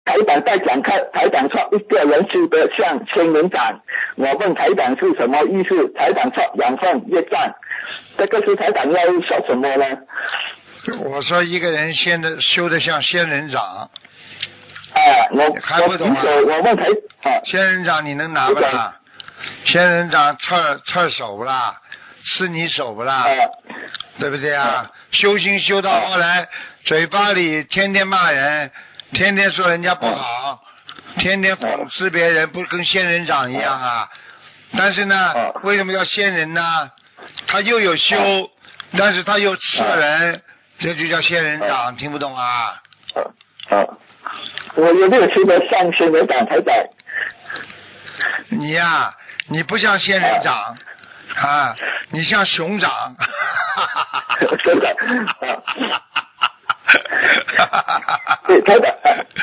台长在讲课，台长说一个人修得像仙人掌，我问台长是什么意思？台长说养分业障，这个是台长要说什么呢？ 我说一个人修得像仙人掌。 我还不懂啊？ 我问台仙人掌你能拿不啦？仙人掌侧手不啦？吃你手不啦？对不对啊？修心修到后来，嘴巴里天天骂人，天天说人家不好，天天讽刺别人，不跟仙人掌一样啊？但是呢，为什么叫仙人呢？他又有修，但是他又吃人，这就叫仙人掌，听不懂啊？ 我有没有修得像仙人掌台长？ 你呀，你不像仙人掌啊，你像熊掌。 真的。对，台长。